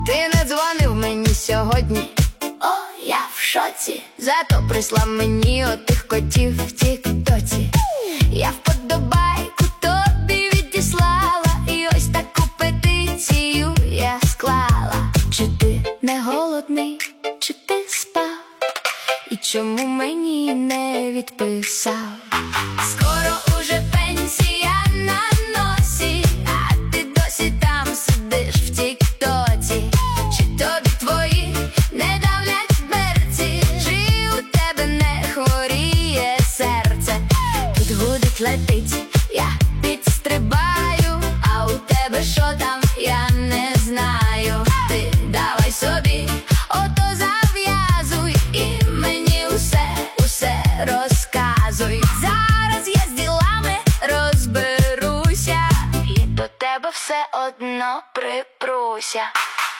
Ти не дзвонив мені сьогодні, О, я в шоці. зато прислав мені отих котів в тік-тоці. Я вподобайку тобі відіслала, і ось таку петицію я склала. Чи ти не голодний, чи ти спав? І чому мені не відписав? Скоро уже пенсія на носі, а ти досі там сидиш в тік-тоці. Чи тобі твої не давлять берці? Чи у тебе не хворіє серце? Тут гудить, летить, я підстрибаю, а у тебе що там, я не знаю. Ти давай собі ото зав'язуй і мені усе розказуй. Зараз я з ділами розберуся і до тебе все одно припруся.